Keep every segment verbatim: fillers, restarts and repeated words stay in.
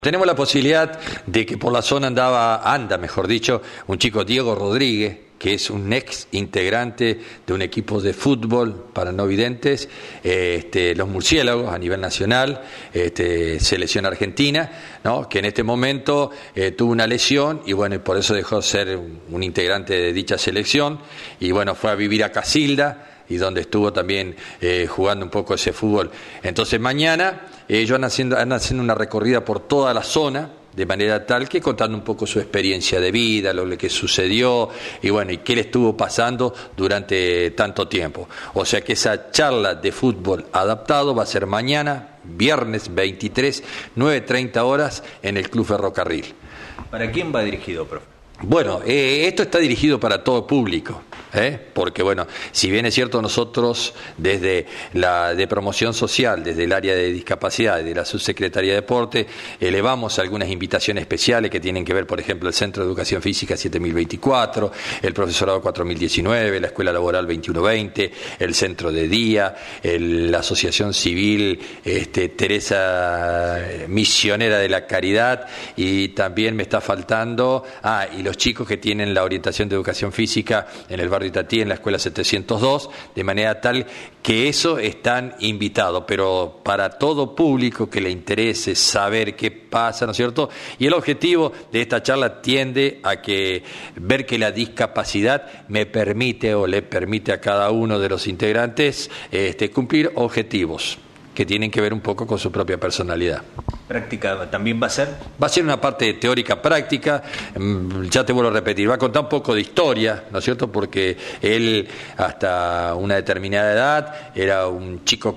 Tenemos la posibilidad de que por la zona andaba, anda mejor dicho, un chico Diego Rodríguez, que es un ex integrante de un equipo de fútbol para no videntes, este, los Murciélagos a nivel nacional, este, selección argentina, ¿no? Que en este momento eh, tuvo una lesión y bueno, y por eso dejó de ser un, un integrante de dicha selección y bueno, fue a vivir a Casilda, y donde estuvo también eh, jugando un poco ese fútbol. Entonces mañana ellos andan haciendo, andan haciendo una recorrida por toda la zona, de manera tal que contando un poco su experiencia de vida, lo que sucedió y bueno, y qué le estuvo pasando durante tanto tiempo. O sea que esa charla de fútbol adaptado va a ser mañana, viernes veintitrés, nueve treinta horas en el Club Ferrocarril. ¿Para quién va dirigido, profe? Bueno, eh, esto está dirigido para todo público, ¿eh? Porque bueno, si bien es cierto nosotros desde la de promoción social, desde el área de discapacidad, de la Subsecretaría de Deporte, elevamos algunas invitaciones especiales que tienen que ver, por ejemplo, el Centro de Educación Física siete mil veinticuatro, el Profesorado cuatro mil diecinueve, la Escuela Laboral veintiuno veinte, el Centro de Día, el, la Asociación Civil este, Teresa Misionera de la Caridad y también me está faltando, ah, y los los chicos que tienen la orientación de educación física en el barrio Itatí, en la escuela setecientos dos, de manera tal que eso están invitados, pero para todo público que le interese saber qué pasa, ¿no es cierto? Y el objetivo de esta charla tiende a que ver que la discapacidad me permite o le permite a cada uno de los integrantes este, cumplir objetivos que tienen que ver un poco con su propia personalidad. ¿Práctica también va a ser? Va a ser una parte teórica práctica, ya te vuelvo a repetir, va a contar un poco de historia, ¿no es cierto? Porque él hasta una determinada edad era un chico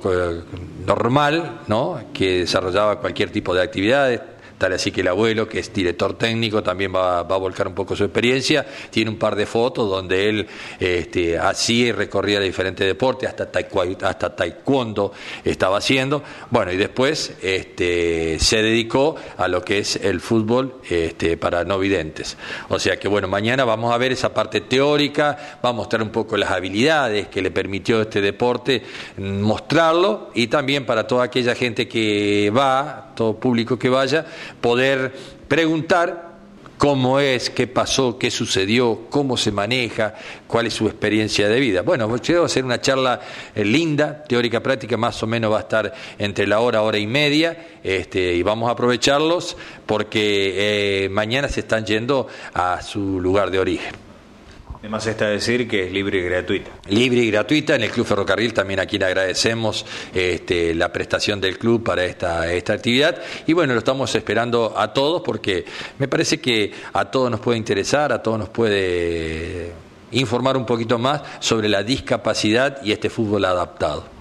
normal, ¿no? Que desarrollaba cualquier tipo de actividades. Tal así que el abuelo, que es director técnico, también va, va a volcar un poco su experiencia. Tiene un par de fotos donde él este, hacía y recorría diferentes deportes, hasta taekwondo, hasta taekwondo estaba haciendo. Bueno, y después este, se dedicó a lo que es el fútbol este, para no videntes. O sea que bueno, mañana vamos a ver esa parte teórica, va a mostrar un poco las habilidades que le permitió este deporte, mostrarlo, y también para toda aquella gente que va, todo público que vaya, poder preguntar cómo es, qué pasó, qué sucedió, cómo se maneja, cuál es su experiencia de vida. Bueno, va a ser una charla eh, linda, teórica práctica, más o menos va a estar entre la hora, hora y media, este, y vamos a aprovecharlos porque eh, mañana se están yendo a su lugar de origen. Además está decir que es libre y gratuita. Libre y gratuita en el Club Ferrocarril, también a quien agradecemos este, la prestación del club para esta, esta actividad. Y bueno, lo estamos esperando a todos porque me parece que a todos nos puede interesar, a todos nos puede informar un poquito más sobre la discapacidad y este fútbol adaptado.